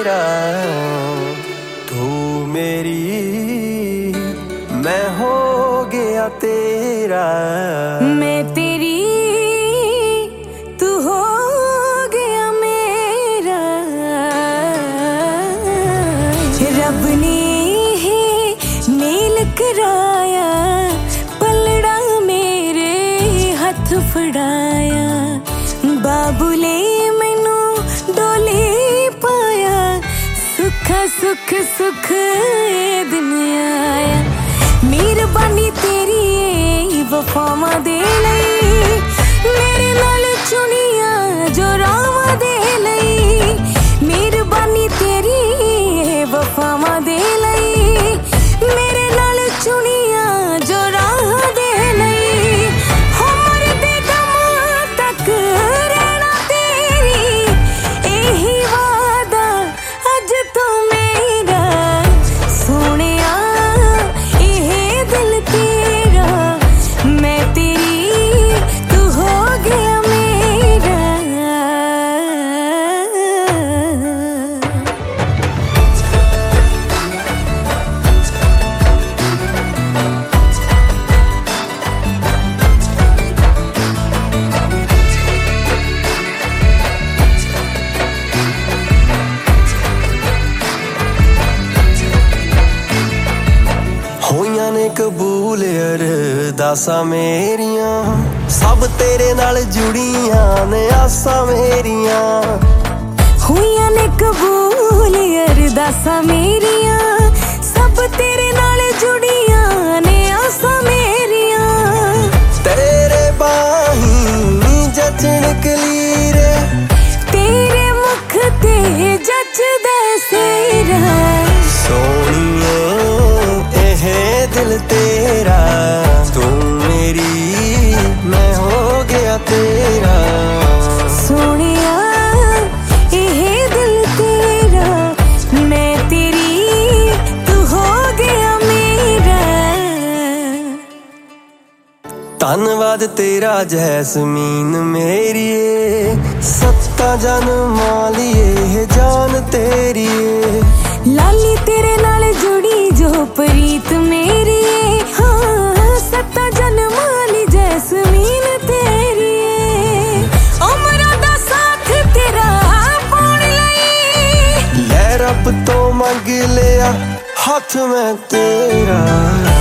तेरा। तू मेरी मैं हो गया तेरा। मैं तेरी तू हो गया मेरा। रब ने मेल कराया पलड़ा मेरे हथ फड़ाया। बाबूले मैनू डोली पाया सुखा सुख सुख ये दिन आया। मेहरबानी तेरी वफावां दे लई मेरे नाल चुनिया जो रावां दे लई। मेहरबानी तेरी वफावां दे लई मेरे नाल चुनिया जो राह दे लई। उमर दे दम तक रहना तेरी एही वादा अज तो मेरा। सोहणिया एह दिल तेरा मैं तेरी तू हो गया मेरा। होइयां ने कबूल अरदासां मेरियां सब तेरे नाल जुड़ियां ने आसां मेरियां। होइयां ने कबूल अरदासां मेरियां सब तेरे नाल जुड़ियां ने आसां मेरियां। तेरे बाहीं जचन कलीरे तेरे मुख ते जचदा सेरा। सोहणिए एह दिल तेरा। तू मेरी मैं हो गया तेरा। सोहणिया एह दिल तेरा मैं तेरी तू हो गया मेरा। धन्नवाद तेरा जैस्मीन मेरिए सत्ता जन्मां लिए जान तेरी। लाली तेरे नाल जुड़ी जो प्रीत मेरी। हाँ सत्ता जन्मां ली जैस्मीन तेरी। उमरां दा साथ तेरा पाउण लई लै रब तो मंग लिया हाथ मैं तेरा।